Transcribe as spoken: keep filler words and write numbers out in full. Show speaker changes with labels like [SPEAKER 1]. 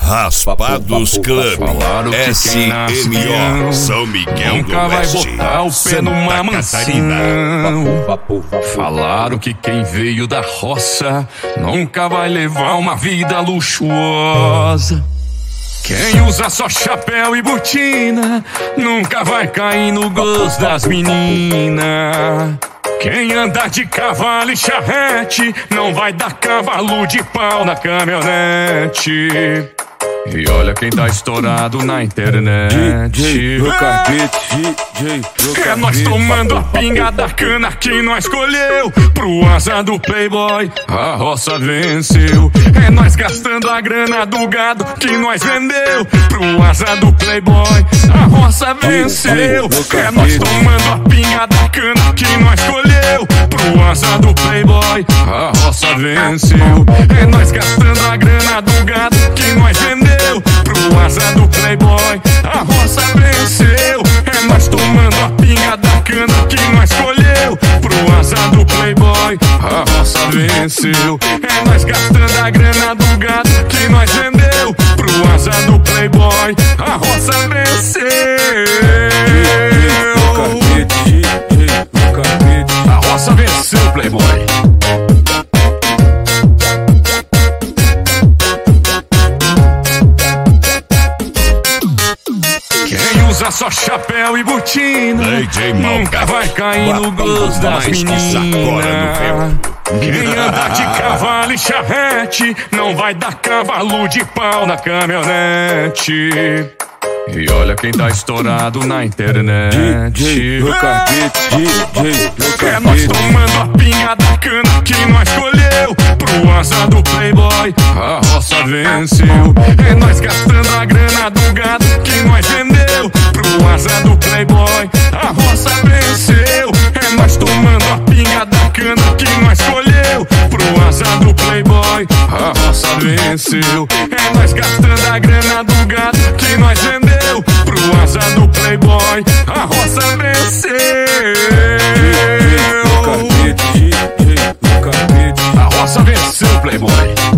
[SPEAKER 1] Raspados Club,
[SPEAKER 2] Falaram que
[SPEAKER 1] S
[SPEAKER 2] quem nasce
[SPEAKER 1] M O,
[SPEAKER 2] peão
[SPEAKER 1] São Miguel do
[SPEAKER 2] nunca vai
[SPEAKER 1] Oeste,
[SPEAKER 2] botar o pé numa
[SPEAKER 1] Santa
[SPEAKER 2] mansão.
[SPEAKER 1] Catarina.
[SPEAKER 2] Falaram que quem veio da roça nunca vai levar uma vida luxuosa. Quem usa só chapéu e botina nunca vai cair no gosto das meninas. Quem anda de cavalo e charrete não vai dar cavalo de pau na caminhonete. E olha quem tá estourado na internet.
[SPEAKER 3] D J no carpete, D J no carpete.
[SPEAKER 2] É nós tomando a pinga da cana que nós escolheu. Pro asa do playboy, a roça venceu. É nós gastando a grana do gado que nós vendeu. Pro asa do playboy, a roça venceu. É nós tomando a pinga da cana que nós escolheu. Pro asa do playboy, a roça venceu. É nós gastando a grana do gado que nós vendeu. Pro asa do playboy, a roça venceu. É nós tomando a pinga da cana que nós escolheu. Pro asa do playboy, a roça venceu. É nós gastando a grana do gado que nós vendeu. Pro asa do playboy, a roça venceu. A roça venceu, playboy. Usa só chapéu e botina nunca vai cair no gosto das meninas. Quem anda de cavalo e charrete não vai dar cavalo de pau na caminhonete. E olha quem tá estourado na internet.
[SPEAKER 3] D J no carpete, D J no carpete.
[SPEAKER 2] É nós tomando a pinga da cana que nós escolheu. Pro asa do playboy, a roça venceu. É nós gastando a grana do gado que nós vendeu. Pro asa do playboy, a roça venceu. É nós tomando a pinga da cana que nós escolheu. Pro asa do playboy, a roça venceu. É nós gastando a grana do gado que nós vendeu. Pro asa do playboy, a roça venceu.
[SPEAKER 3] D J no carpete, D J no carpete.
[SPEAKER 2] A roça venceu, playboy.